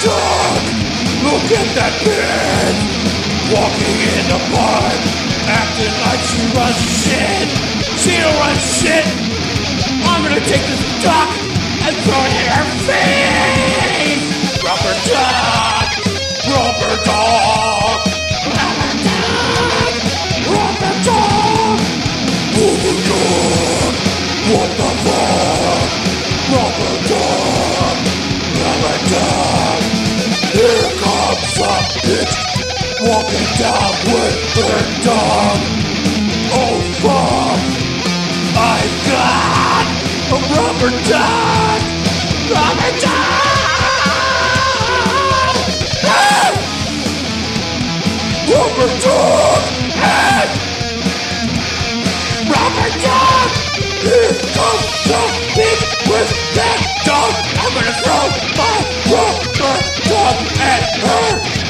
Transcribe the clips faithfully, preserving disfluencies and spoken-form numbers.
dog, look at that bitch, walking in the park, acting like she runs shit. She don't run shit. I'm gonna take this duck and throw it in her face. Rubber duck, rubber dog, rubber dog, rubber dog, rubber dog. What the fuck? Rubber dog, rubber dog. Here comes a bitch walking down with her dog. Oh fuck! I've got a rubber dog! Rubber dog! Ah! Rubber dog! Ah! Rubber dog! Here comes the bitch with that dog! I'm gonna throw my rubber dog at her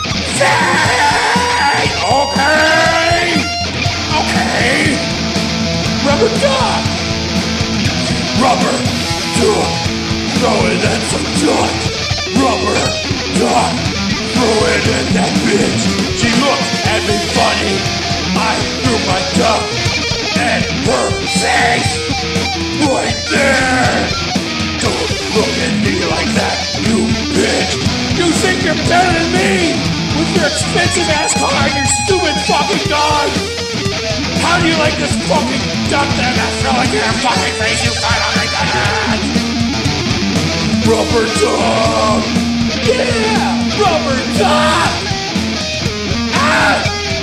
face! Okay! Okay! Rubber dog! Rubber dog! Throw it at some duck! Rubber dog! Throw it at that bitch! She looked at me funny! I threw my duck at her face! Right there! Don't look at me like that, you bitch! You think you're better than me? With your expensive ass car and your stupid fucking dog! How do you like this fucking duck that I'm gonna throw into your fucking face, you son of a gun? Rubber dog! Yeah! Rubber dog! Ah!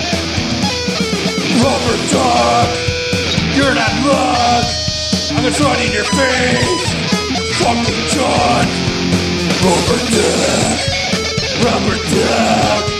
Rubber dog! You're not luck! I'm gonna throw it in your face! Fucking dog! Rubber duck! Rubber duck!